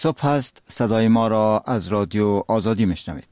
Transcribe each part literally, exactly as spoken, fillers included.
صبح است، صدای ما را از رادیو آزادی میشنوید.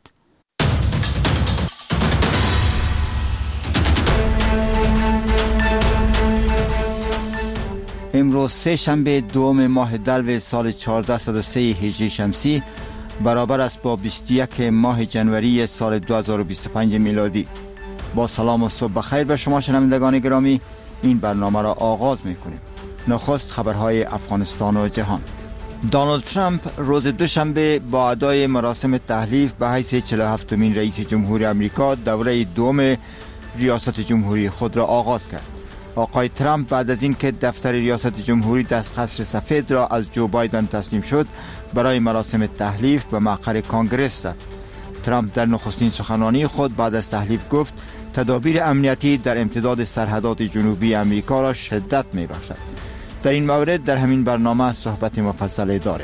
امروز سه شنبه دوم ماه دلو سال چهارصد و سه هجری شمسی برابر است با بیست و یک ماه جنوری سال دو هزار و بیست و پنج میلادی. با سلام و صبح بخیر به شما شنوندگان گرامی، این برنامه را آغاز میکنیم. نخست خبرهای افغانستان و جهان. دونالد ترامپ روز دوشنبه با ادای مراسم تحلیف به حیث چهل و هفتمین رئیس جمهوری آمریکا دوره دوم ریاست جمهوری خود را آغاز کرد. آقای ترامپ بعد از اینکه دفتر ریاست جمهوری در قصر سفید را از جو بایدن تسلیم شد، برای مراسم تحلیف به مقر کانگرس رفت. ترامپ در نخستین سخنرانی خود بعد از تحلیف گفت تدابیر امنیتی در امتداد سرحدات جنوبی آمریکا را شدت می‌بخشد. در این مورد در همین برنامه صحبت مفصلی داریم.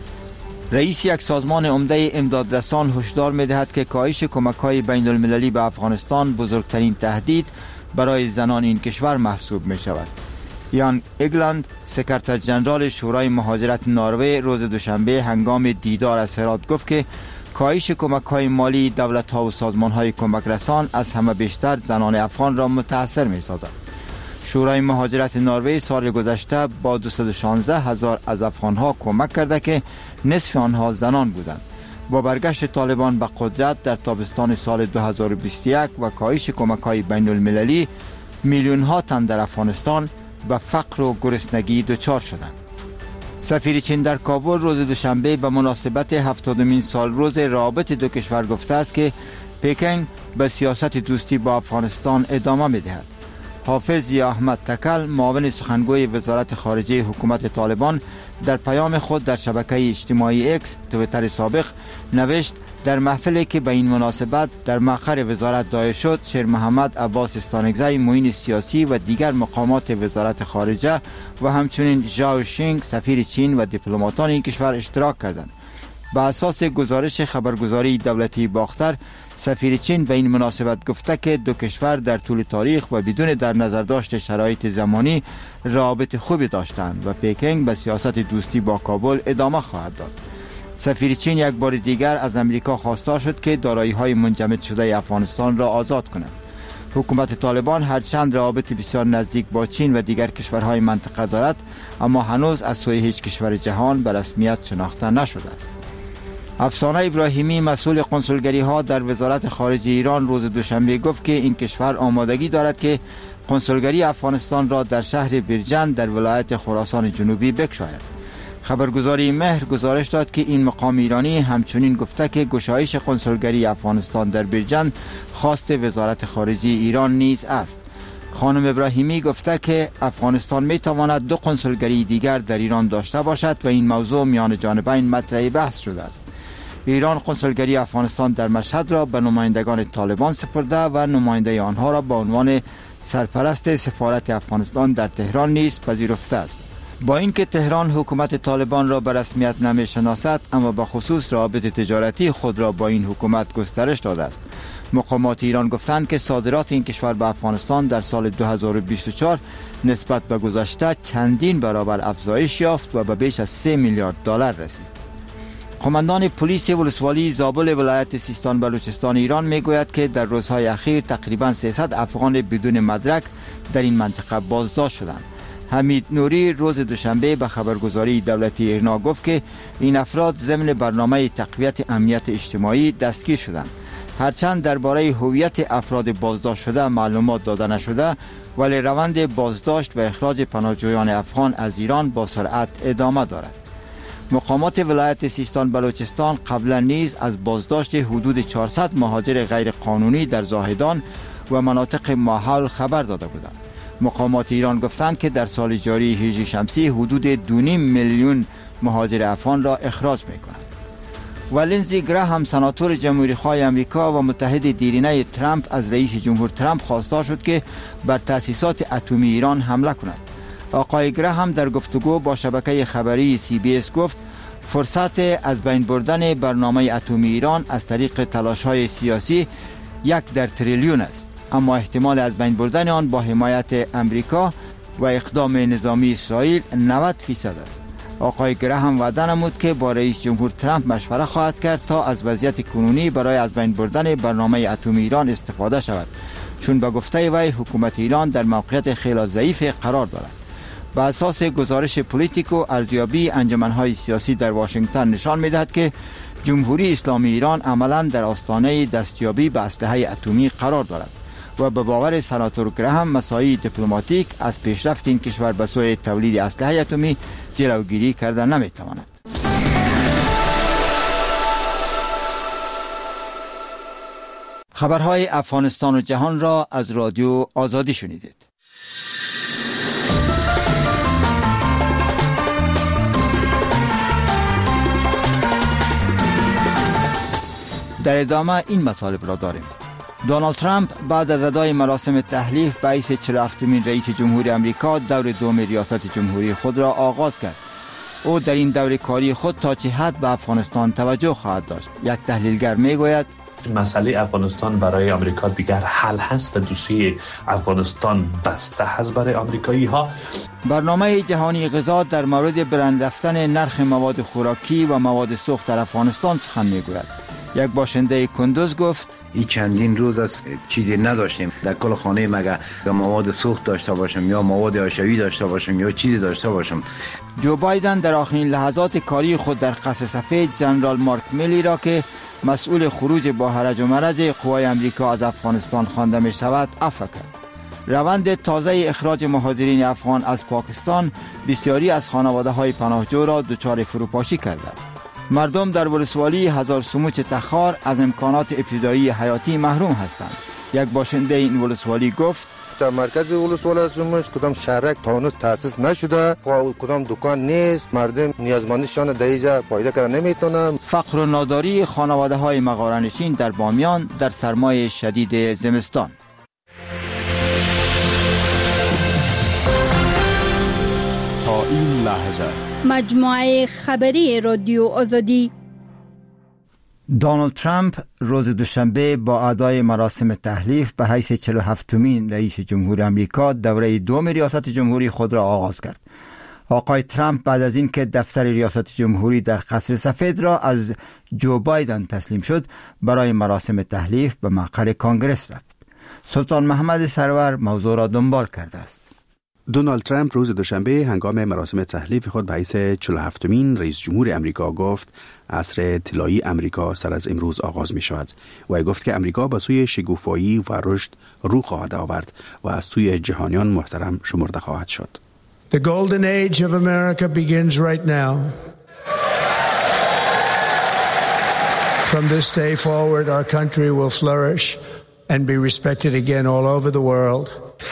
رئیس یک سازمان عمده امدادرسان هشدار می‌دهد که کاهش کمک‌های بین‌المللی به افغانستان بزرگترین تهدید برای زنان این کشور محسوب می‌شود. یان اگلند، سکرتر ژنرال شورای مهاجرت نروژ، روز دوشنبه هنگام دیدار از هرات گفت که کاهش کمک‌های مالی دولت‌ها و سازمان‌های کمک رسان از همه بیشتر زنان افغان را متأثر می‌سازد. شورای مهاجرت نروژ سال گذشته با دویست و شانزده هزار از افغان‌ها کمک کرده که نصف آنها زنان بودند. با برگشت طالبان به قدرت در تابستان سال دو هزار و بیست و یک و کاهش کمک‌های بین‌المللی، میلیون‌ها تن در افغانستان به فقر و گرسنگی دچار شدند. سفیر چین در کابل روز دوشنبه به مناسبت هفتادمین سال روز روابط دو کشور گفته است که پکن به سیاست دوستی با افغانستان ادامه می‌دهد. حافظ ضیا احمد تکل، معاون سخنگوی وزارت خارجه حکومت طالبان، در پیام خود در شبکه اجتماعی اکس تویتر سابق نوشت در محفلی که به این مناسبت در مقر وزارت دایر شد، شیر محمد عباس استانکزی، معین سیاسی و دیگر مقامات وزارت خارجه و همچنین ژائو شینگ سفیر چین و دیپلماتان این کشور اشتراک کردند. به اساس گزارش خبرگزاری دولتی باختر، سفیر چین به این مناسبت گفته که دو کشور در طول تاریخ و بدون در نظر داشت شرایط زمانی روابط خوبی داشتند و پکن به سیاست دوستی با کابل ادامه خواهد داد. سفیر چین یک بار دیگر از امریکا خواستار شد که دارایی‌های منجمد شده افغانستان را آزاد کند. حکومت طالبان هرچند روابط بسیار نزدیک با چین و دیگر کشورهای منطقه دارد، اما هنوز از سوی هیچ کشور جهان به رسمیت شناخته نشده است. افسانه ابراهیمی، مسئول کنسولگری ها در وزارت خارجه ایران، روز دوشنبه گفت که این کشور آمادگی دارد که کنسولگری افغانستان را در شهر بیرجند در ولایت خراسان جنوبی بگشاید. خبرگزاری مهر گزارش داد که این مقام ایرانی همچنین گفته که گشایش کنسولگری افغانستان در بیرجند خواست وزارت خارجه ایران نیز است. خانم ابراهیمی گفته که افغانستان می تواند دو کنسولگری دیگر در ایران داشته باشد و این موضوع میان جانبین مطرح بحث شده است. ایران کنسولگری افغانستان در مشهد را به نمایندگان طالبان سپرده و نماینده آنها را به عنوان سرپرست سفارت افغانستان در تهران نیز پذیرفته است. با اینکه تهران حکومت طالبان را به رسمیت نمی‌شناسد، اما به خصوص روابط تجارتی خود را با این حکومت گسترش داده است. مقامات ایران گفتند که صادرات این کشور به افغانستان در سال دو هزار و بیست و چهار نسبت به گذشته چندین برابر افزایش یافت و به بیش از سه میلیارد دلار رسید. قماندان پلیس ولسوالی زابل ولایت سیستان بلوچستان ایران میگوید که در روزهای اخیر تقریباً سیصد افغان بدون مدرک در این منطقه بازداشت شدند. حمید نوری روز دوشنبه به خبرگزاری دولتی ایرنا گفت که این افراد ضمن برنامه تقویت امنیت اجتماعی دستگیر شدند. هرچند درباره هویت افراد بازداشت شده معلومات داده نشده، ولی روند بازداشت و اخراج پناهجویان افغان از ایران با سرعت ادامه دارد. مقامات ولایت سیستان بلوچستان قبلا نیز از بازداشت حدود چهارصد مهاجر غیر قانونی در زاهدان و مناطق ماحول خبر داده بودند. مقامات ایران گفتند که در سال جاری هجری شمسی حدود دو و نیم میلیون مهاجر افغان را اخراج می‌کنند. و لینزی گراهام، سناتور جمهوری‌خواه آمریکا و متحد دیرینه ترامپ، از رئیس جمهور ترامپ خواستار شد که بر تأسیسات اتمی ایران حمله کند. آقای گراهام در گفتگو با شبکه خبری سی بی اس گفت فرصت از بین بردن برنامه اتمی ایران از طریق تلاش‌های سیاسی یک در تریلیون است، اما احتمال از بین بردن آن با حمایت امریکا و اقدام نظامی اسرائیل نود فیصد است. آقای گراهام وعده نمود که با رئیس جمهور ترامپ مشوره خواهد کرد تا از وضعیت کنونی برای از بین بردن برنامه اتمی ایران استفاده شود، چون به گفته وی حکومت ایران در موقعیت خیلی ضعیف قرار دارد. به اساس گزارش پولیتیکو، ارزیابی انجمن‌های سیاسی در واشنگتن نشان می‌دهد که جمهوری اسلامی ایران عملاً در آستانه دستیابی به اسلحه اتمی قرار دارد و به باور سناتور گراهام مساعی دیپلماتیک از پیشرفت این کشور به سوی تولید اسلحه اتمی جلوگیری کرده نمی‌تواند. خبرهای افغانستان و جهان را از رادیو آزادی شنیدید. در ادامه این مطالب را داریم. دونالد ترامپ بعد از ادای مراسم تحلیف به حیث چهل و هفتمین رئیس جمهوری امریکا دور دوم ریاست جمهوری خود را آغاز کرد. او در این دور کاری خود تا چه حد به افغانستان توجه خواهد داشت؟ یک تحلیلگر میگوید مسئله افغانستان برای آمریکا دیگر حل هست و دوسیه افغانستان بسته هست برای آمریکایی ها. برنامه جهانی غذا در مورد برند رفتن نرخ مواد خوراکی و مواد سوخت در افغانستان سخن میگوید. یک باشنده کندوز گفت این چندین روز از چیزی نداشتیم در کل خانه، مگه مواد سوخت داشته باشم یا مواد آشویی داشته باشم یا چیزی داشته باشم. جو بایدن در آخرین لحظات کاری خود در قصر سفید جنرال مارک میلی را که مسئول خروج با هرج و مرج قوای امریکا از افغانستان خوانده می شود عفو کرد. روند تازه اخراج مهاجرین افغان از پاکستان بسیاری از خانواده های پناهجو را دچار فروپاشی کرده است. مردم در ولسوالی هزار سموچ تخار از امکانات ابتدایی حیاتی محروم هستند. یک باشنده این ولسوالی گفت در مرکز ولسوالی سموچ کدام شهرک تانوس تأسیس نشده و کدام دکان نیست، مردم نیازمندیشان در اینجا پیدا کردن نمیتونن. فقر و ناداری خانواده های مغاره‌نشین در بامیان در سرمای شدید زمستان. تا این لحظه مجموعه خبری رادیو آزادی. دونالد ترامپ روز دوشنبه با ادای مراسم تحلیف به حیث چهل و هفتمین رئیس جمهور امریکا دوره دوم ریاست جمهوری خود را آغاز کرد. آقای ترامپ بعد از اینکه دفتر ریاست جمهوری در قصر سفید را از جو بایدن تسلیم شد، برای مراسم تحلیف به مقر کانگرس رفت. سلطان محمد سرور موضوع را دنبال کرده است. دونالد ترامپ روز دوشنبه هنگام مراسم تحلیف خود به حیث چهل و هفتمین رئیس جمهور امریکا گفت عصر طلایی امریکا سر از امروز آغاز می شود و گفت که امریکا به سوی شکوفایی و رشد رو خواهد آورد و از سوی جهانیان محترم شمرده خواهد شد. The golden age of America begins right now. From this day forward, our country will flourish and be respected again all over the world.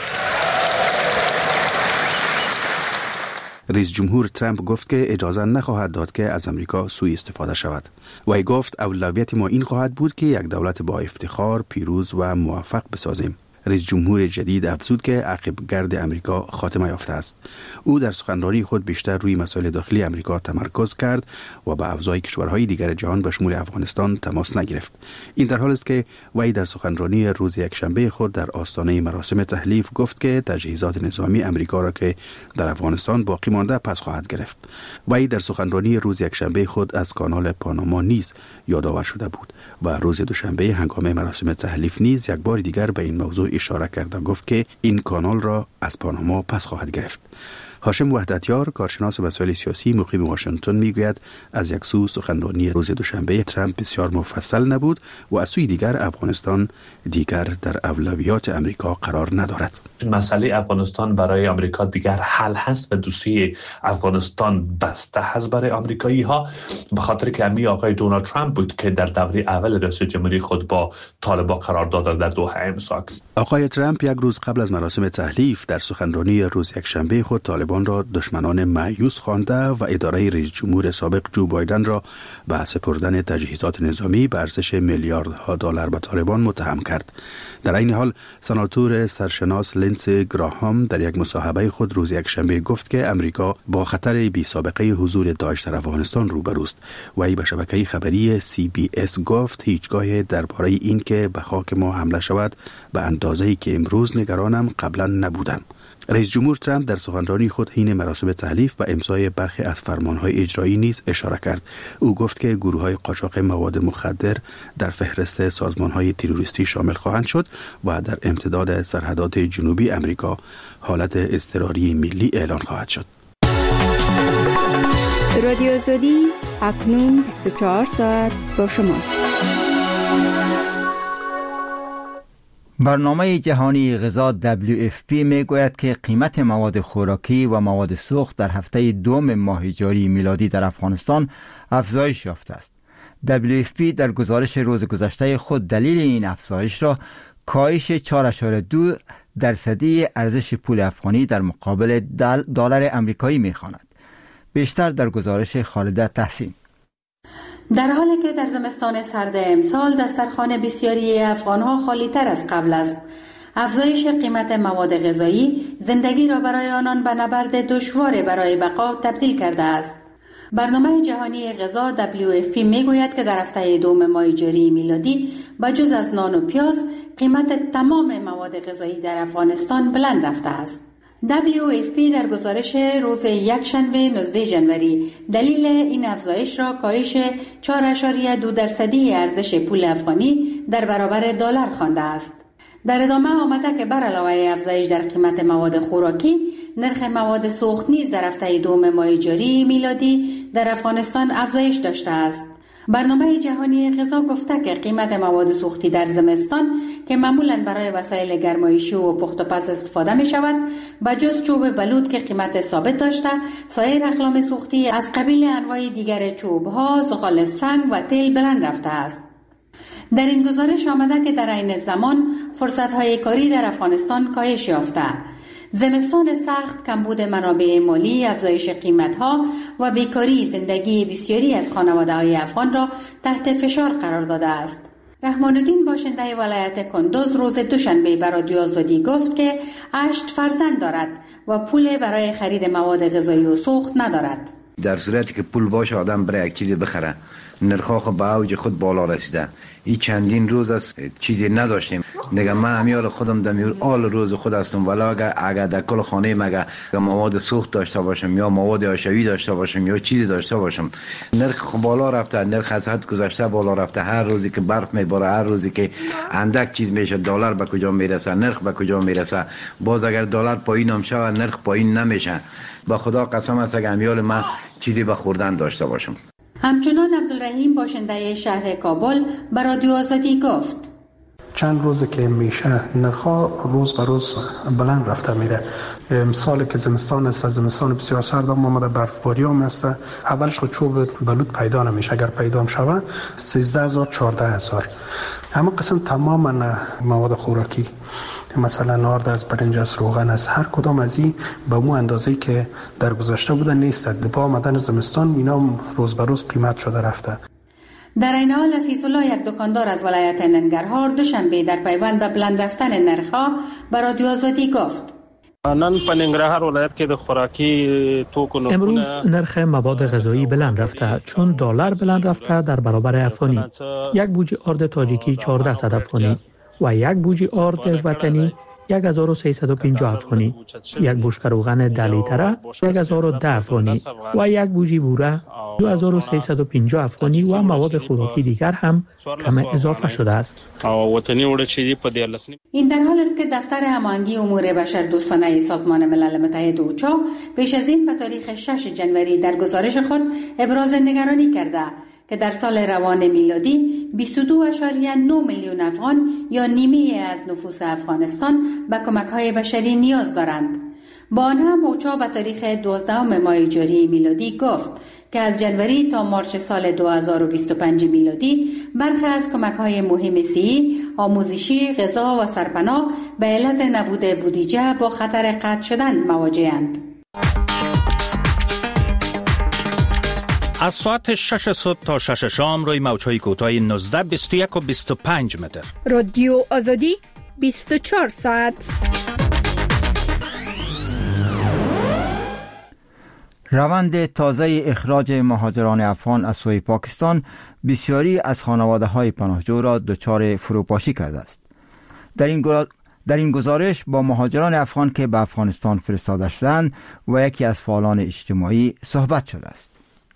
رئیس جمهور ترامپ گفت که اجازه نخواهد داد که از امریکا سوء استفاده شود. و گفت اولویت ما این خواهد بود که یک دولت با افتخار، پیروز و موفق بسازیم. رئیس جمهور جدید افزود که عقب گرد امریکا خاتمه یافته است. او در سخنرانی خود بیشتر روی مسائل داخلی امریکا تمرکز کرد و به افزای کشورهای دیگر جهان به شمول افغانستان تماس نگرفت. این در حالی است که وی در سخنرانی روز یکشنبه خود در آستانه مراسم تحلیف گفت که تجهیزات نظامی امریکا را که در افغانستان باقی مانده پس خواهد گرفت. وی در سخنرانی روز یکشنبه خود از کانال پاناما نیز یادآور شده بود و روز دوشنبه هنگام مراسم تحلیف نیز یک بار دیگر به این موضوع اشاره کرده گفت که این کانال را از پاناما پس خواهد گرفت. هاشم وحدتیار کارشناس مسائل سیاسی مقیم واشنگتن میگوید از یک سو سخنرانی روز دوشنبه ترامپ بسیار مفصل نبود و از سوی دیگر افغانستان دیگر در اولویات امریکا قرار ندارد. مسئله افغانستان برای آمریکا دیگر حل هست و دوسیه افغانستان بسته هست برای آمریکایی ها، به خاطر که امی آقای دونالد ترامپ بود که در دوره اول ریاست جمهوری خود با طالبان قرارداد در دوحه امضا کرد. آقای ترامپ یک روز قبل از مراسم تحلیف در سخنرانی روز یکشنبه خود طالبان را دشمنان مایوس خوانده و اداره رئیس جمهور سابق جو بایدن را به سپردن تجهیزات نظامی به ارزش میلیاردها دلار به طالبان متهم کرد. در این حال سناتور سرشناس لینسی گراهام در یک مصاحبه خود روز یکشنبه گفت که امریکا با خطر بی سابقه حضور داعش در افغانستان روبروست و ای به شبکه خبری سی بی اس گفت هیچگاه درباره این که به خاک ما حمله شود به اندازه‌ای که امروز نگرانم قبلا نبودم. رئیس جمهور ترامپ در سخنرانی خود حین مراسم تحلیف و امضای برخی از فرمانهای اجرایی نیز اشاره کرد. او گفت که گروه‌های قاچاق مواد مخدر در فهرست سازمان‌های تروریستی شامل خواهند شد و در امتداد سرحدات جنوبی امریکا حالت اضطراری ملی اعلان خواهد شد. رادیو آزادی اکنون بیست و چهار ساعت با شماست. برنامه جهانی غذا دبلیو اف پی می گوید که قیمت مواد خوراکی و مواد سوخت در هفته دوم ماه جاری میلادی در افغانستان افزایش یافته است. دبلیو اف پی در گزارش روز گذشته خود دلیل این افزایش را کاهش چهار ممیز دو درصدی ارزش پول افغانی در مقابل دلار امریکایی می خواند. بیشتر در گزارش خالده تحسین. در حالی که در زمستان سرد امسال دسترخوان بسیاری افغانها خالی تر از قبل است، افزایش قیمت مواد غذایی زندگی را برای آنان به نبرد دشوار برای بقا تبدیل کرده است. برنامه جهانی غذا دبلیو اف پی می گوید که در هفته دوم ماه جاری میلادی با جز از نان و پیاز قیمت تمام مواد غذایی در افغانستان بلند رفته است. دبلیو اف پی در گزارش روز یکشنبه نوزدهم ژانویه دلیل این افزایش را کاهش چهار ممیز دو درصدی ارزش پول افغانی در برابر دلار خوانده است. در ادامه آمده که بر علاوه افزایش در قیمت مواد خوراکی، نرخ مواد سوخت نیز در هفته دوم ماه جاری میلادی در افغانستان افزایش داشته است. برنامه جهانی غذا گفته که قیمت مواد سوختی در زمستان که معمولاً برای وسایل گرمایشی و پخت و پز استفاده می شود، بجز چوب بلوط که قیمت ثابت داشته، سایر اقلام سوختی از قبیل انواع دیگر چوب ها، زغال سنگ و تیل بلند رفته است. در این گزارش آمده که در عین زمان فرصت های کاری در افغانستان کاهش یافته. زمستان سخت، کمبود منابع مالی، افزایش قیمت‌ها و بیکاری زندگی بسیاری از خانواده‌های افغان را تحت فشار قرار داده است. رحمان الدین باشنده ولایت کندوز روز دوشنبه به رادیو آزادی گفت که هشت فرزند دارد و پول برای خرید مواد غذایی و سوخت ندارد. در صورتی که پول باشه آدم برای یک چیزی بخره، نرخ‌ها خود به اوج خود بالا رسیده. این چندین روز از چیزی نداشتیم. دیگه من همیال خودم دمیور آل روز خود هستم، ولی اگر اگر در کل خانه مگه مواد سوخت داشته باشم یا مواد آشوایی داشته باشم یا چیزی داشته باشم، نرخ بالا رفته، نرخ از حد گذشته بالا رفته. هر روزی که برف میباره، هر روزی که اندک چیز میشه، دلار به کجا میرسه، نرخ به کجا میرسه. باز اگر دلار پایین هم شود، نرخ پایین نمیشه. به خدا قسم است اگر همیال من چیزی به خوردن داشته باشم. همچنان عبدالرحیم باشنده شهر کابل به رادیو آزادی گفت چند روزه که میشه نرخ‌ها روز به روز بلند رفته میره. امسال که زمستان است، زمستان بسیار سرد هم آمده، برفباری هم است. اولش خود چوب بلوط پیدا نمیشه، اگر پیدا هم شود سیزده هزار چهارده هزار. همه قسم تماما مواد خوراکی، مثلا نارد از برنج از روغن از هر کدام از این به مو اندازه‌ای که در گذشته بوده نیست. با آمدن زمستان اینا روز به روز قیمت شده رفته. در این حال حفیظ الله، یک دکاندار از ولایت ننگرهار، دوشنبه در پیوند به بلند رفتن نرخ‌ها به رادیو آزادی گفت نن په ننګرهار ولایت کې د خوراکي توکو امروز نرخ مواد غذایی بلند رفته چون دلار بلند رفته در برابر افغانی. یک بوجی آرد تاجیکی چهارصد افغانی و یک بوجی آرد وطنی یک هزار و سیصد و پنجاه افغانی، یک بشکه روغن ده لیتره یک هزار و ده افغانی و یک بوجی بوره دو هزار و سیصد و پنجاه افغانی و مواد خوراکی دیگر هم کم اضافه شده است. این در حال است که دفتر هماهنگی امور بشردوستانه سازمان ملل متحد اوچا پیش از این به تاریخ ششم ژانویه در گزارش خود ابراز نگرانی کرده که در سال روان میلادی بیست و دو ممیز نه میلیون افغان یا نیمه از نفوس افغانستان به کمک‌های بشری نیاز دارند. با آن هم اوچا به تاریخ دوازدهم ماه جاری میلادی گفت که از جنوری تا مارس سال دو هزار و بیست و پنج میلادی برخی از کمک‌های مهم صحی، آموزشی، غذا و سرپناه به علت نبود بودجه با خطر قطع شدن مواجه‌اند. از ساعت شش صبح تا شش شام روی موج‌های کوتاه نوزده، بیست و یک و بیست و پنج متر. رادیو آزادی بیست و چهار ساعت. روند تازه اخراج مهاجران افغان از سوی پاکستان بسیاری از خانواده‌های پناهجو را دچار فروپاشی کرده است. در این در این گزارش با مهاجران افغان که به افغانستان فرستاده شدند و یکی از فعالان اجتماعی صحبت شده است.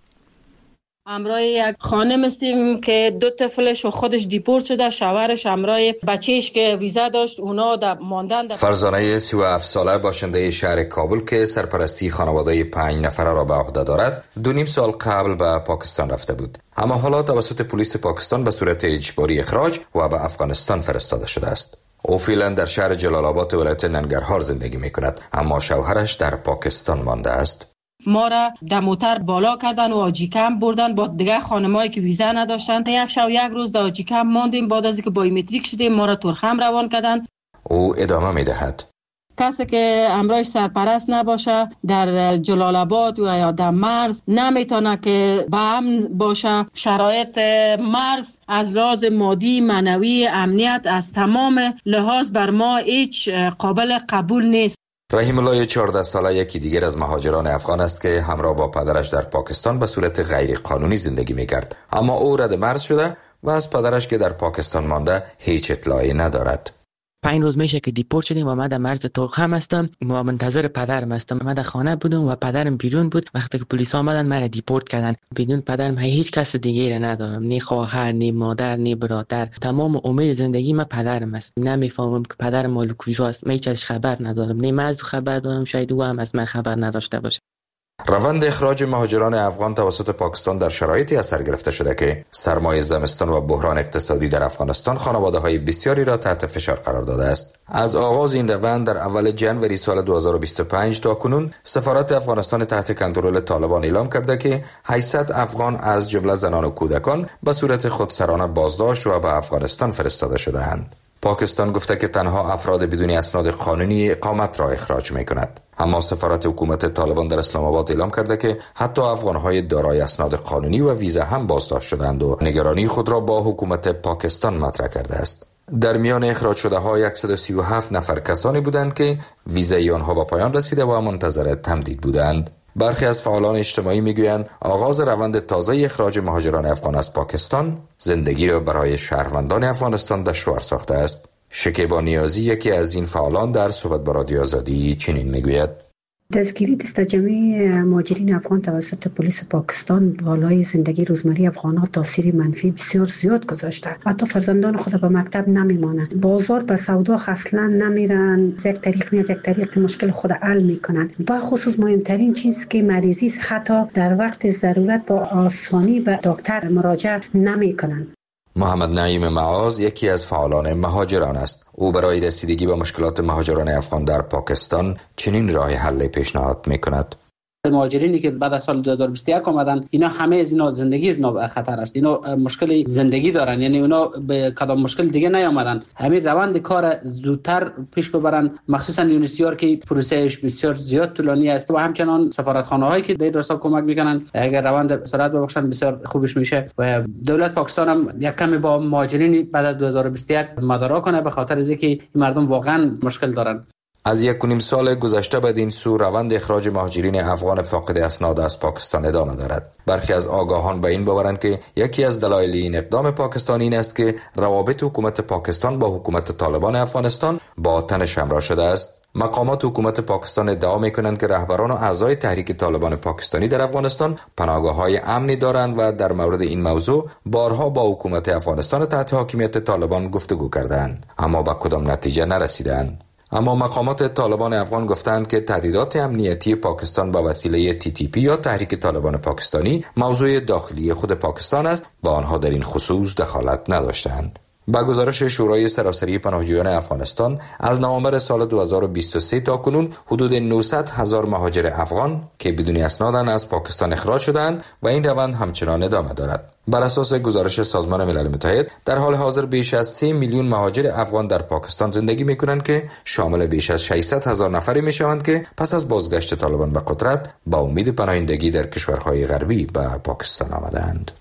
همراه یک خانم هستیم که دو طفلش و خودش دیپورت شده، شوهرش همراه بچهش که ویزا داشت اونا در ماندن در... فرزانه سی و هفت ساله باشنده شهر کابل که سرپرستی خانواده پنج نفره را به عهده دارد دو نیم سال قبل به پاکستان رفته بود، اما حالا توسط پلیس پاکستان به صورت اجباری اخراج و به افغانستان فرستاده شده است. او فعلا در شهر جلال آباد ولایت ننگرهار زندگی می کند، اما شوهرش در پاکستان مانده است. ما را در موتر بالا کردن و آجیکم بردن با دیگه خانمایی که ویزا نداشتن. یک شب یک روز در آجیکم ماندیم، بعد از اینکه بایومتریک شدیم ما را ترخم روان کردن. او ادامه می دهد: کسی که امرایش سرپرست نباشه در جلال آباد و یا در مرز نمیتونه که به امن باشه. شرایط مرز از لحاظ مادی، معنوی، امنیت از تمام لحاظ بر ما هیچ قابل قبول نیست. رحیم الله چهارده ساله یکی دیگر از مهاجران افغان است که همراه با پدرش در پاکستان به صورت غیر قانونی زندگی میکرد، اما او رد مرز شده و از پدرش که در پاکستان مانده هیچ اطلاعی ندارد. پنج روز میشه که دیپورت شدیم و من در مرز ترخم هستم و منتظر پدرم هستم. من در خانه بودم و پدرم بیرون بود. وقتی که پلیس آمدن من دیپورت کردن. بدون پدرم هیچ کس دیگه را ندارم، نه خواهر، نه مادر، نه برادر. تمام امید زندگی من پدرم است. نمیفهمم که پدرم مال کجاست. هیچ ازش خبر ندارم، نه من از خبر دارم، شاید او هم از من خبر نداشته باشه. روند اخراج مهاجران افغان توسط پاکستان در شرایطی اثر گرفته شده که سرمای زمستان و بحران اقتصادی در افغانستان خانواده‌های بسیاری را تحت فشار قرار داده است. از آغاز این روند در اول ژانویه سال دو هزار و بیست و پنج تا کنون سفارت افغانستان تحت کنترل طالبان اعلام کرده که هشتصد افغان از جمله زنان و کودکان به صورت خودسرانه بازداشت و به افغانستان فرستاده شده‌اند. پاکستان گفته که تنها افراد بدون اسناد قانونی اقامت را اخراج می کند. اما سفارت حکومت طالبان در اسلام آباد اعلام کرده که حتی افغانهای دارای اسناد قانونی و ویزا هم بازداشت شدند و نگرانی خود را با حکومت پاکستان مطرح کرده است. در میان اخراج شده ها صد و سی و هفت نفر کسانی بودند که ویزای آنها به پایان رسیده و منتظر تمدید بودند. برخی از فعالان اجتماعی میگویند آغاز روند تازه اخراج مهاجران افغان از پاکستان زندگی را برای شهروندان افغانستان دشوار ساخته است. شکیبا نیازی یکی از این فعالان در صحبت با رادیو آزادی چنین میگوید: دستگیری دست جمعی مهاجرین افغان توسط پلیس پاکستان بالای زندگی روزمره افغان‌ها تاثیر منفی بسیار زیاد گذاشته. حتی فرزندان خود به مکتب نمیمانند، بازار به سودا اصلا نمیرن، از یک طریق از یک طریق مشکل خود حل میکنن. با خصوص مهمترین چیز که مریضی است، حتی در وقت ضرورت با آسانی به دکتر مراجعه نمیکنن. محمد نعیم معاذ یکی از فعالان مهاجران است. او برای رسیدگی به مشکلات مهاجران افغان در پاکستان چنین راه حل پیشنهاد می‌کند: مهاجرینی که بعد از سال دو هزار و بیست و یک آمدن، اینا همه از اینا زندگی از اینا خطر است. اینا مشکل زندگی دارن، یعنی اونا به کدام مشکل دیگه نیامدن. همین روند کار زودتر پیش ببرن، مخصوصا یونیسیار که پروسهش بسیار زیاد طولانی است و همچنان سفارتخانه هایی که در راستا کمک میکنن. اگر روند سرعت ببخشن بسیار خوبش میشه و دولت پاکستان هم یک کمی با مهاجرین بعد از دو هزار و بیست و یک مدارا کنه، به خاطر اینکه این مردم واقعا مشکل دارن. از یک و نیم سال گذشته بدین سو روند اخراج مهاجرین افغان فاقد اسناد از پاکستان ادامه دارد. برخی از آگاهان به این باورند که یکی از دلایل این اقدام پاکستان این است که روابط حکومت پاکستان با حکومت طالبان افغانستان با تنش همراه شده است. مقامات حکومت پاکستان ادعا می‌کنند که رهبران و اعضای تحریک طالبان پاکستانی در افغانستان پناهگاه‌های امنی دارند و در مورد این موضوع بارها با حکومت افغانستان تحت حاکمیت طالبان گفتگو کردند، اما به کدام نتیجه نرسیدند. اما مقامات طالبان افغان گفتند که تهدیدات امنیتی پاکستان با وسیله تی تی پی یا تحریک طالبان پاکستانی موضوع داخلی خود پاکستان است و آنها در این خصوص دخالت نداشتند. با گزارش شورای سراسری پناهجویان افغانستان از نوامبر سال دو هزار و بیست و سه تا کنون حدود نهصد هزار مهاجر افغان که بدون اسنادند از پاکستان اخراج شدند و این روند همچنان ادامه دارد. بر اساس گزارش سازمان ملل متحد در حال حاضر بیش از سه میلیون مهاجر افغان در پاکستان زندگی می‌کنند که شامل بیش از ششصد هزار نفری می‌شوند که پس از بازگشت طالبان به قدرت با امید پناهندگی در کشورهای غربی به پاکستان آمدند.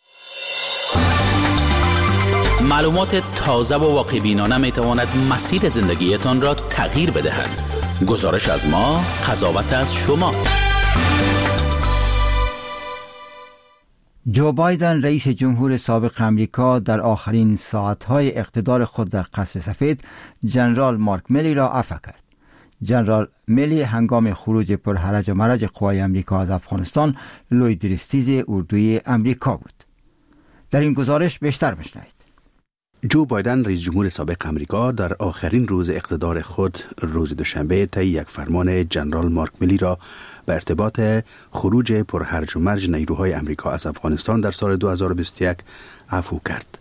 معلومات تازه و واقع‌بینانه می‌تواند مسیر زندگیتان را تغییر بدهد. گزارش از ما، قضاوت از شما. جو بایدن رئیس جمهور سابق امریکا در آخرین ساعتهای اقتدار خود در قصر سفید جنرال مارک میلی را عفو کرد. جنرال میلی هنگام خروج پرهرج و مرج قوای امریکا از افغانستان لوی درستیز اردوی امریکا بود. در این گزارش بیشتر بشنوید. جو بایدن رئیس جمهور سابق امریکا در آخرین روز اقتدار خود روز دوشنبه طی یک فرمان جنرال مارک میلی را به ارتباط خروج پرهرج و مرج نیروهای امریکا از افغانستان در سال دو هزار و بیست و یک عفو کرد.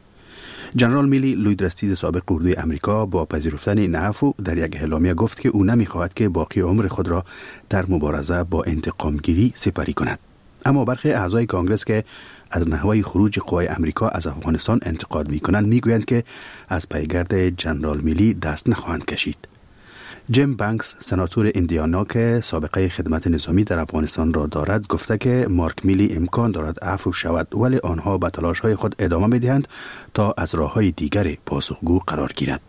جنرال میلی لوی درستیز سابق اردوی امریکا با پذیرفتن این عفو در یک اعلامیه گفت که او نمی‌خواهد که باقی عمر خود را در مبارزه با انتقامگیری سپری کند. اما برخی اعضای کانگرس که از نحوه خروج قوای امریکا از افغانستان انتقاد می‌کنند می‌گویند که از پیگرد جنرال میلی دست نخواهند کشید. جیم بانکس سناتور ایندیانا که سابقه خدمت نظامی در افغانستان را دارد گفته که مارک میلی امکان دارد عفو شود، ولی آنها به تلاش‌های خود ادامه می‌دهند تا از راه‌های دیگر پاسخگو قرار گیرد.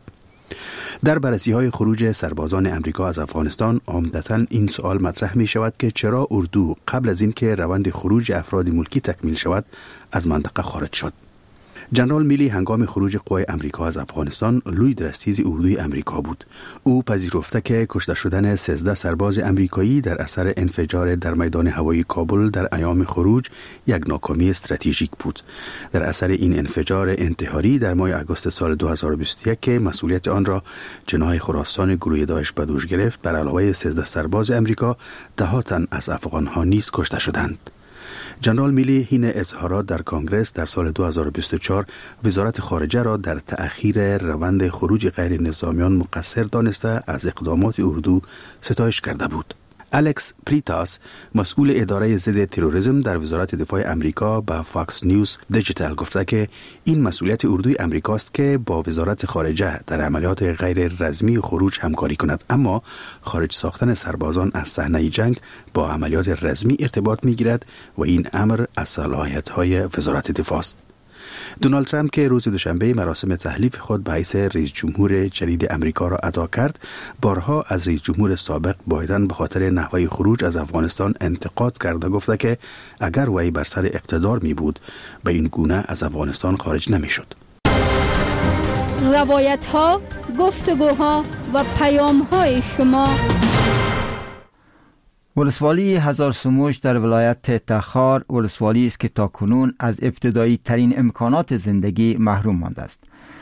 در بررسی‌های خروج سربازان امریکا از افغانستان عمدتاً این سوال مطرح می‌شود که چرا اردو قبل از اینکه روند خروج افراد ملکی تکمیل شود از منطقه خارج شد. جنرال میلی هنگام خروج قوای امریکا از افغانستان لوی درستیز اردوی امریکا بود. او پذیرفته که کشته شدن سیزده سرباز امریکایی در اثر انفجار در میدان هوایی کابل در ایام خروج یک ناکامی استراتژیک بود. در اثر این انفجار انتحاری در ماه آگوست سال دو هزار و بیست و یک که مسئولیت آن را جناح خراسان گروه داعش به دوش گرفت، بر علاوه سیزده سرباز امریکا ده تن از افغان‌ها نیز کشته شدند. جنرال میلی حین اظهارات در کانگرس در سال دو هزار و بیست و چهار وزارت خارجه را در تأخیر روند خروج غیر نظامیان مقصر دانسته از اقدامات اردو ستایش کرده بود. الکس پریتاس مسئول اداره ضد تروریسم در وزارت دفاع امریکا به فاکس نیوز دیجیتال گفته که این مسئولیت اردوی امریکاست که با وزارت خارجه در عملیات غیر رسمی خروج همکاری کند، اما خارج ساختن سربازان از صحنه جنگ با عملیات رسمی ارتباط می‌گیرد و این امر از صلاحیت‌های وزارت دفاع است. دونالد ترامپ که روز دوشنبه مراسم تحلیف خود به حیث رئیس جمهور جدید امریکا را ادا کرد، بارها از رئیس جمهور سابق بایدن به خاطر نحوه خروج از افغانستان انتقاد کرده گفته که اگر وی بر سر اقتدار می بود به این گونه از افغانستان خارج نمی شد. روایت ها، گفتگوها و پیام های شما. ولسوالی هزار سموش در ولایت تخار ولسوالی است که تاکنون از ابتدایی ترین امکانات زندگی محروم مانده است.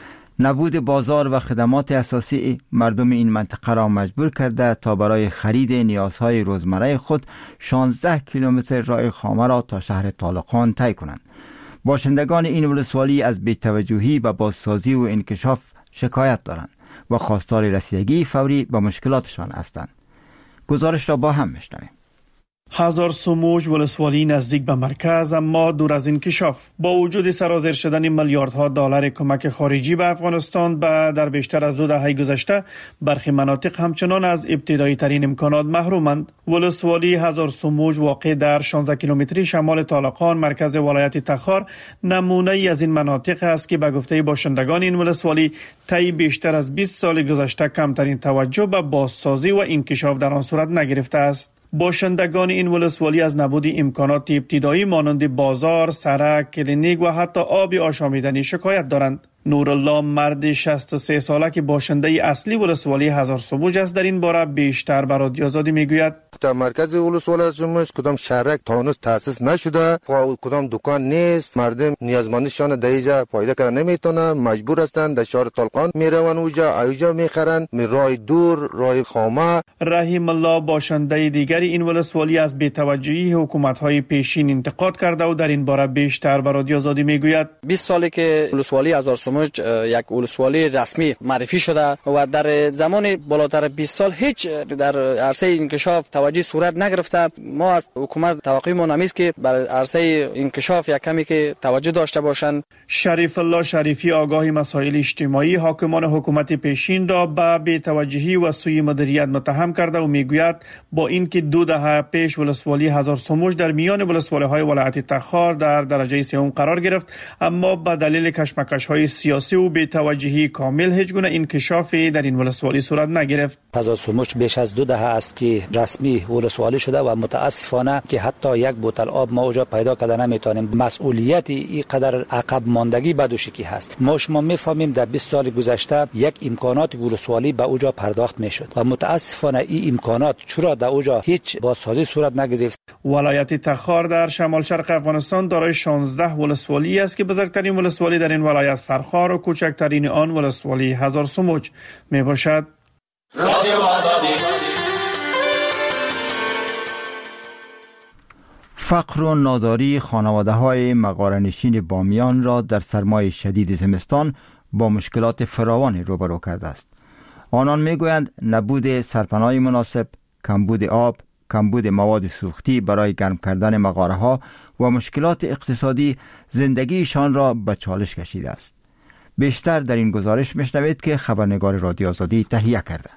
نبود بازار و خدمات اساسی مردم این منطقه را مجبور کرده تا برای خرید نیازهای روزمره خود شانزده کیلومتر راه خامه را تا شهر طالقان طی کنند. باشندگان این ولسوالی از بی‌توجهی و بازسازی و انکشاف شکایت دارند و خواستار رسیدگی فوری به مشکلاتشان هستند. گزارش را با هم میشنویم. هزار سموج ولسوالی نزدیک به مرکز اما دور از انکشاف. با وجود سرازیر شدن میلیاردها دلار کمک خارجی به افغانستان به در بیشتر از دو دهه گذشته، برخی مناطق همچنان از ابتدایی ترین امکانات محرومند. ولسوالی هزار سموج واقع در شانزده کیلومتری شمال طالقان مرکز ولایت تخار نمونه ای از این مناطق است که به گفته باشندگان این ولسوالی طی بیشتر از بیست سال گذشته کمترین توجه به بازسازی و انکشاف در آن صورت نگرفته است. باشندگان این ولسوالی از نبود امکانات ابتدایی مانند بازار، سړک، کلینیک و حتی آب آشامیدنی شکایت دارند. نورالله مرد شصت و سه ساله که باشنده اصلی ولسوالی هزار سموج است در این باره بیشتر به رادیو آزادی میگوید. در مرکز ولسوالی سموج کدام شهرک تا هنوز تاسیس نشده، کدام دکان نیست، مردم نیازمندیشان در اینجا پیدا کردن نمیتونه، مجبور هستند در شهر طالقان میروند اونجا اوجا میخرند، راه دور، راه خامه. رحیم الله باشنده دیگری این ولسوالی از بی‌توجهی حکومت‌های پیشین انتقاد کرده و در این باره بیشتر به رادیو آزادی میگوید. بیست سالی که ولسوالی هزار سموج یک ولسوالی رسمی معرفی شده و در زمان بالاتر بیست سال هیچ در عرصه انکشاف توجه صورت نگرفته. ما از حکومت توقع ما نمیست که بر عرصه انکشاف یک کمی که توجه داشته باشند. شریف الله شریفی آگاه مسائل اجتماعی حاکمان حکومت پیشین را به بی‌توجهی و سوء مدیریت متهم کرده و میگوید با اینکه دو دهه پیش ولسوالی هزار سموج در میان ولسوالی‌های ولایت تخار در درجه سوم قرار گرفت، اما به دلیل کشمکش‌های سیاسی و بی‌توجهی کامل هیچ گونه انکشافی در این ولسوالی صورت نگرفت. هزار سوموش بیش از دو دهه است که رسمی ولسوالی شده و متاسفانه که حتی یک بوتل آب ما اونجا پیدا کرده نمیتونیم. مسئولیت این قدر عقب ماندگی بدوشکی هست. ما شما میفهمیم در بیست سال گذشته یک امکانات ولسوالی به اونجا پرداخت میشد و متاسفانه این امکانات چرا در اونجا هیچ بازسازی صورت نگرفت. ولایت تخار در شمال شرق افغانستان دارای شانزده ولسوالی است که بزرگترین ولسوالی در این ولایت فرخار و کوچکترین آن ولسوالی هزار سوموج می باشد. فقر و ناداری خانواده های مغاره‌نشین بامیان را در سرمای شدید زمستان با مشکلات فراوان روبرو کرده است. آنان میگویند نبود سرپناه مناسب، کمبود آب، کمبود مواد سوختی برای گرم کردن مغاره ها و مشکلات اقتصادی زندگیشان را به چالش کشیده است. بیشتر در این گزارش میشنوید که خبرنگار رادیو آزادی تهیه کرده.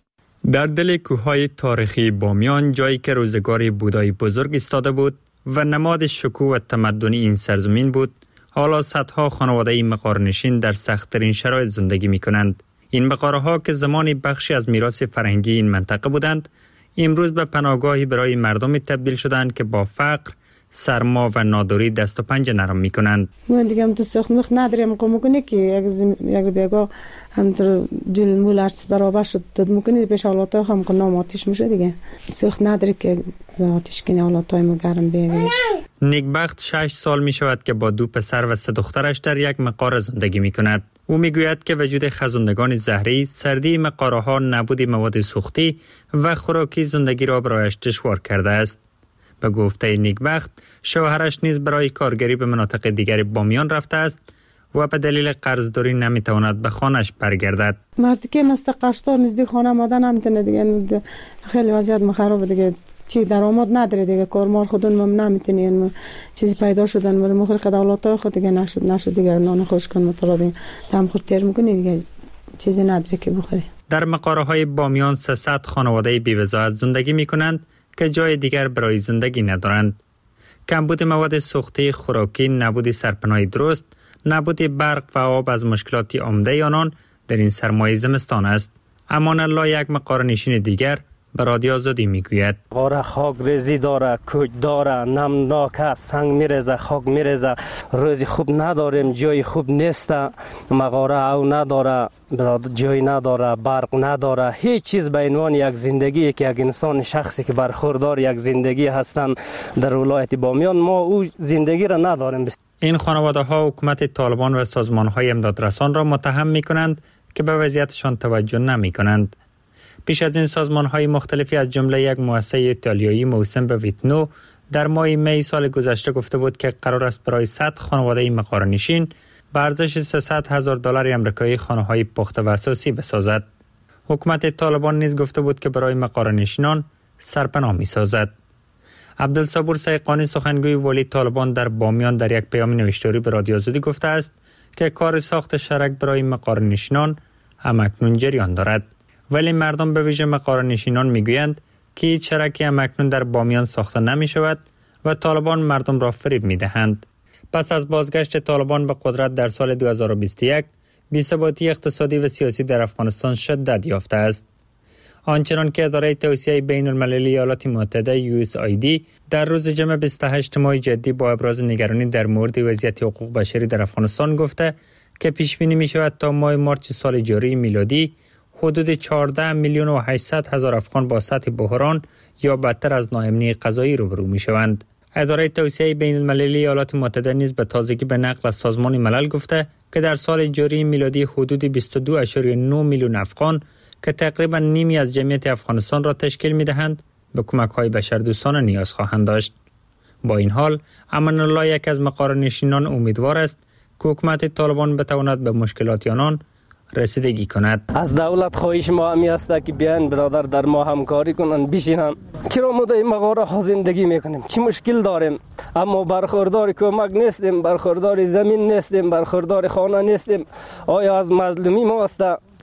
در دل کوههای تاریخی بامیان، جایی که روزگاری بودای بزرگ ایستاده بود و نماد شکوه و تمدنی این سرزمین بود، حالا صدها خانواده مغاره‌نشین در سخت‌ترین شرایط زندگی می‌کنند. این مغاره‌ها که زمانی بخشی از میراث فرهنگی این منطقه بودند، امروز به پناهگاهی برای مردمی تبدیل شدند که با فقر، سرما و ناداری دست و پنجه نرم میکنند. من دیگه هم تو سخت مخ نداریم قوم کنه که یک زم... یک بیگا هم در جل مولارس برابر شد داد میکنه پیش حالات هم که نام آتیش میشه دیگه سخت نداره که آتیش کنه حالات های مگرم بیگه. نیکبخت شش سال می شود که با دو پسر و سه دخترش در یک مغاره زندگی می کند. او می گوید که وجود خزندگان زهری، سردی مغاره ها، نبود مواد سوختی و خوراکی زندگی را برایش دشوار کرده است. به گفته نیکبخت، شوهرش نیز برای کارگری به مناطق دیگر بامیان رفته است و به دلیل قرضداری نمیتواند به خانه‌اش برگردد. مردی که مستقشتار نزدیک خانه آمدن نمیتونه دیگه، خیلی وضعیت مخرب دیگه، چی درآمد نداره دیگه، کارمار خودون هم نمیتونین چیزی پیدا شدن ولی مخرق دولت خود دیگه نشد نشد دیگه نان خوش کن مطلب دم خورد تیر میکنی دیگه چیزی نداره که بخوری. در مغاره های بامیان سیصد خانواده بی‌وضاحت زندگی میکنند که جای دیگر برای زندگی ندارند. کمبود مواد سوختی، خوراکی، نبود سرپناه درست، نبود برق و آب از مشکلات عمده آنان در این سرمای زمستان است. امان الله یک مغاره‌نشین دیگر به رادیو آزادی میگوید: غاره خاک ریزی داره، کوچ داره، نمناک، سنگ میرزه، خاک میرزه، روزی خوب نداریم، جای خوب نیست، مغاره او نداره، جای نداره، برق نداره، هیچ چیز به عنوان یک زندگی که یک انسان شخصی که برخوردار یک زندگی هستن در ولایت بامیان ما او زندگی را نداریم. این خانواده ها حکومت طالبان و سازمان های امدادرسان را متهم می کنند که به وضعیتشان توجه نمی کنند. پیش از این سازمان های مختلفی از جمله یک مؤسسه ایتالیایی موسوم به ویتنو در ماه می سال گذشته گفته بود که قرار است برای صد خانواده مغاره‌نشین به ارزش سیصد هزار دلار آمریکایی خانه‌های پخته و اساسی بسازد. حکومت طالبان نیز گفته بود که برای مغاره‌نشینان سرپناه می‌سازد. عبدالصبور سیقانی سخنگوی والی طالبان در بامیان در یک پیام نوشتاری به رادیو آزادی گفته است که کار ساخت شرک برای مغاره‌نشینان همکنون جریان دارد. ولی مردم به ویژه مغاره‌نشینان میگویند که هیچ شرکی همکنون در بامیان ساخته نمی شود و طالبان مردم را فریب می دهند. پس از بازگشت طالبان به قدرت در سال دو هزار و بیست و یک، بی‌ثباتی اقتصادی و سیاسی در افغانستان شدت یافته است. آنچنان که اداره توسعه بین المللی ایالات متحده یو اس آی دی در روز جمعه بیست و هشت ماه جدی با ابراز نگرانی در مورد وضعیت حقوق بشری در افغانستان گفته که پیش بینی می شود تا ماه مارس سال جاری میلادی حدود چهارده میلیون و هشتصد هزار افغان با سطح بحران یا بدتر از ناامنی غذایی روبرو می شوند. اداره توسعه بین المللی ایالات متحده نیز به تازگی به نقل از سازمان ملل گفته که در سال جاری میلادی حدود بیست و دو ممیز نه میلیون افغان که تقریبا نیمی از جمعیت افغانستان را تشکیل می دهند به کمک‌های بشردوستانه نیاز خواهند داشت. با این حال امان الله یک از مغاره‌نشینان امیدوار است که حکومت طالبان بتواند به مشکلات آنان رسیدگی کند. از دولت خواهش ما همی است که بیان برادر در ما همکاری کنند بشینن. چرا ما در مغاره ها زندگی میکنیم؟ چی مشکل داریم؟ اما برخوردار کمک نیستیم، برخوردار زمین نیستیم، برخوردار خانه نیستیم. آیا از مظلومی ما است؟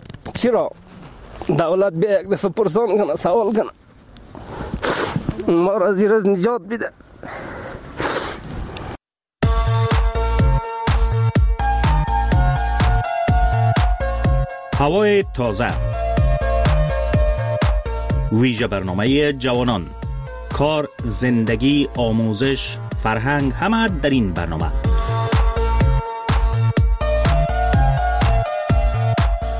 چرا دولت به یک دفعه پرسان کنه، سوال کنه، ما را زیر از نجات بده. هوای تازه، ویژه برنامه جوانان، کار، زندگی، آموزش، فرهنگ، همه در این برنامه.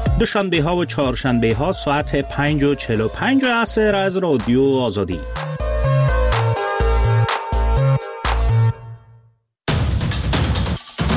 دوشنبه ها و چهارشنبه ها ساعت پنج و چهل و پنج عصر از رادیو آزادی.